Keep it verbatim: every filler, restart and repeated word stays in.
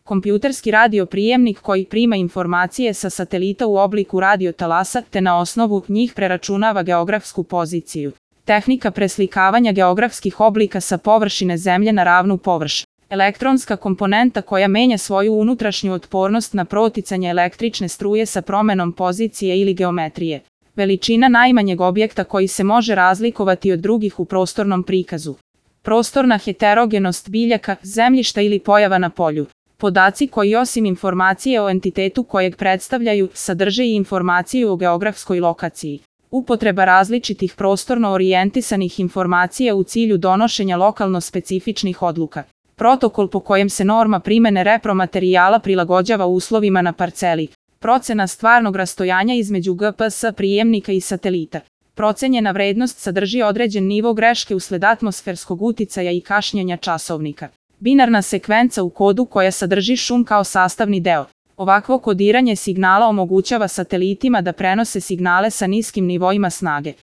kompjuterski radioprijemnik koji prima informacije sa satelita u obliku radiotalasa te na osnovu njih preračunava geografsku poziciju. Tehnika preslikavanja geografskih oblika sa površine Zemlje na ravnu površinu. Elektronska komponenta koja menja svoju unutrašnju otpornost na proticanje električne struje sa promenom pozicije ili geometrije. Veličina najmanjeg objekta koji se može razlikovati od drugih u prostornom prikazu. Prostorna heterogenost biljaka, zemljišta ili pojava na polju. Podaci koji osim informacije o entitetu kojeg predstavljaju, sadrže i informaciju o geografskoj lokaciji. Upotreba različitih prostorno orijentisanih informacija u cilju donošenja lokalno specifičnih odluka. Protokol po kojem se norma primene repromaterijala prilagođava uslovima na parceli. Procena stvarnog rastojanja između G P S prijemnika i satelita. Procenjena vrednost sadrži određen nivo greške usled atmosferskog uticaja i kašnjenja časovnika. Binarna sekvenca u kodu koja sadrži šum kao sastavni deo. Ovakvo kodiranje signala omogućava satelitima da prenose signale sa niskim nivoima snage.